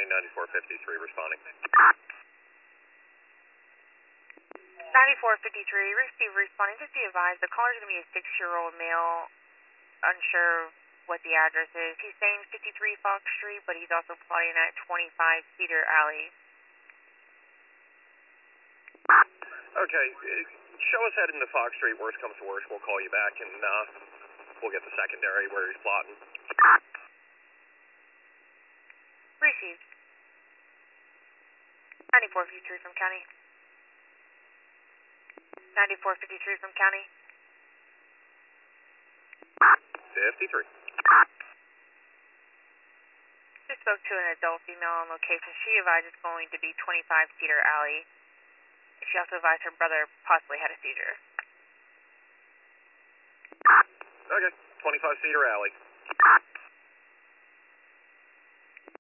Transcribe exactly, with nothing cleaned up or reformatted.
ninety-four fifty-three responding. ninety-four fifty-three, receive responding. Just be advised, the caller is going to be a six-year-old male, unsure what the address is. He's saying fifty-three Fox Street, but he's also plotting at twenty-five Cedar Alley. Okay, show us heading to Fox Street. Worst comes to worst, we'll call you back and uh, we'll get the secondary where he's plotting. Received. ninety-four fifty-three from county. ninety-four fifty-three from county. fifty-three. Just spoke to an adult female on location. She advised it's going to be twenty-five Cedar Alley. She also advised her brother possibly had a seizure. Okay, twenty-five Cedar Alley.